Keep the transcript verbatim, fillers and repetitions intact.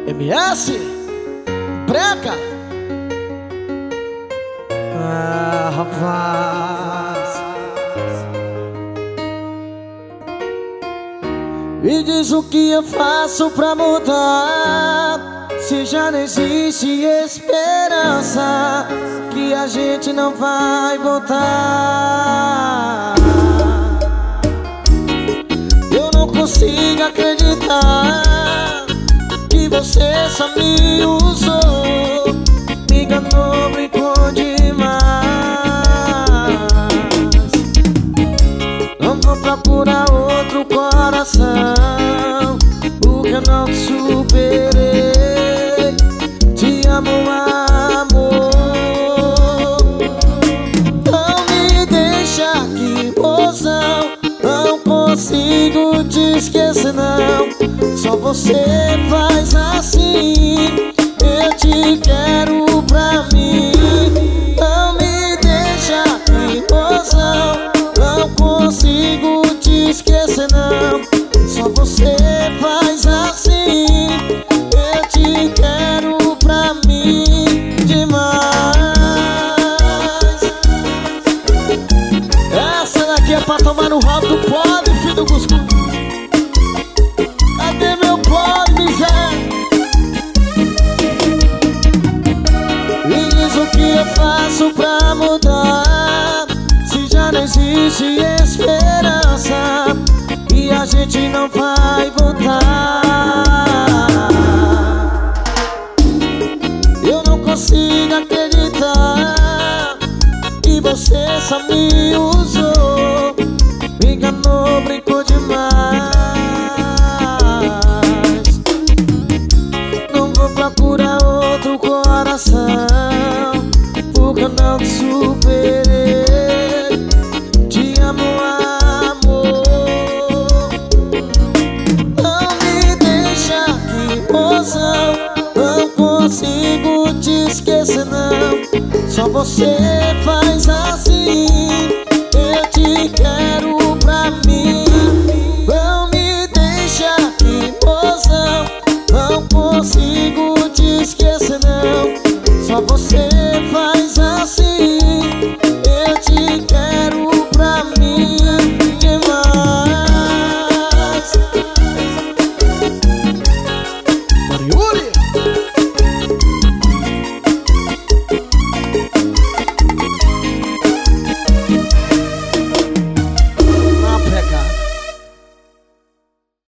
M S Breca. Ah, rapaz, me diz o que eu faço pra mudar, se já não existe esperança que a gente não vai voltar. Eu não consigo acreditar que você só me usou, me enganou, brincou demais. Não vou procurar outro coração, porque eu não te superei. Te amo, amor. Não me deixa aqui, mozão, não consigo te esquecer não. Só você faz assim, eu te quero pra mim. Não me deixa aqui, mozão, não consigo te esquecer não. Só você faz assim, eu te quero pra mim demais. Essa daqui é pra tomar no rabo do pobre, filho do Cusco. Cadê meu pobre, Zé? Me diz o que eu faço pra mudar, se já não existe esperança e a gente não vai voltar. Eu não consigo acreditar que você só me usou, me enganou, brincou demais. Não vou procurar outro coração, porque eu não te superei. Te amo, amor. Não me deixa aqui, mozão, não consigo te esquecer não. Só você faz